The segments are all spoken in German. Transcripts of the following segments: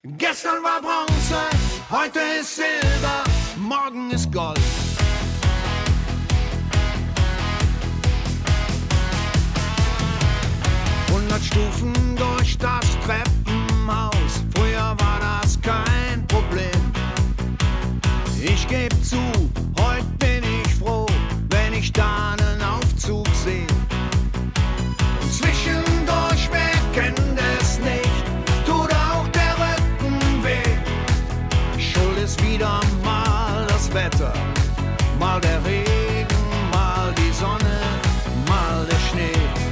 Gestern war Bronze, heute ist Silber, morgen ist Gold. Stufen durch das Treppenhaus, früher war das kein Problem. Ich geb zu, heute bin ich froh, wenn ich da einen Aufzug sehe. Und zwischendurch, wer kennt es nicht, tut auch der Rücken weh. Schuld ist wieder mal das Wetter, mal der Regen, mal die Sonne, mal der Schnee.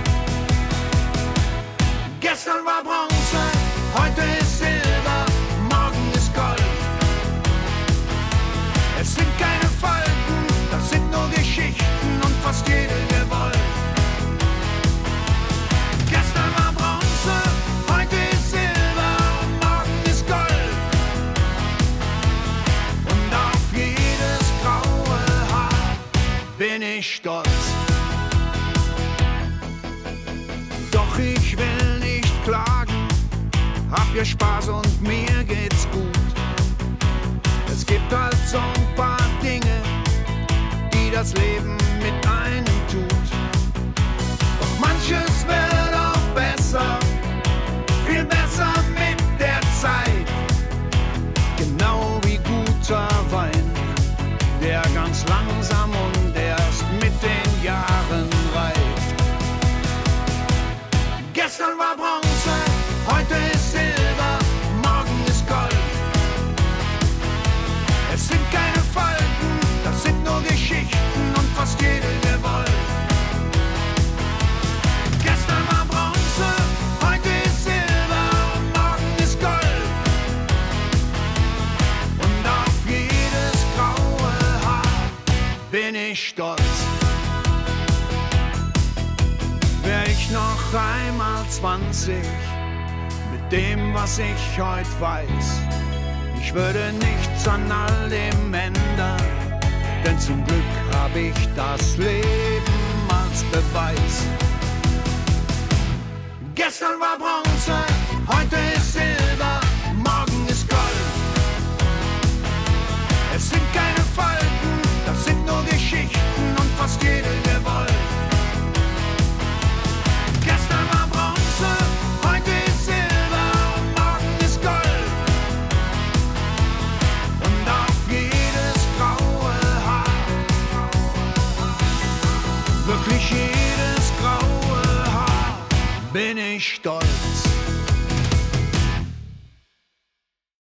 Gestern war Bronze, heute ist Silber, morgen ist Gold. Es sind keine Falten, das sind nur Geschichten und fast jede gewollt. Gestern war Bronze, heute ist Silber, morgen ist Gold. Und auf jedes graue Haar bin ich stolz. Doch ich will nicht klagen, hab hier Spaß und mir geht's gut. Es gibt halt so ein paar Dinge, die das Leben mit einem tut. Doch manches wird auch besser, viel besser mit der Zeit. Genau wie guter Wein, der ganz langsam und erst mit den Jahren reift. Gestern war Bronze, heute ist Silber, morgen ist Gold. Es sind keine Falten, das sind nur Geschichten und fast jede gewollt. Gestern war Bronze, heute ist Silber, morgen ist Gold. Und auf jedes graue Haar bin ich stolz. Wär ich noch einmal 20, mit dem, was ich heute weiß, ich würde nichts an all dem ändern, denn zum Glück hab ich das Leben als Beweis. Gestern war Bronze, heute ist Silber.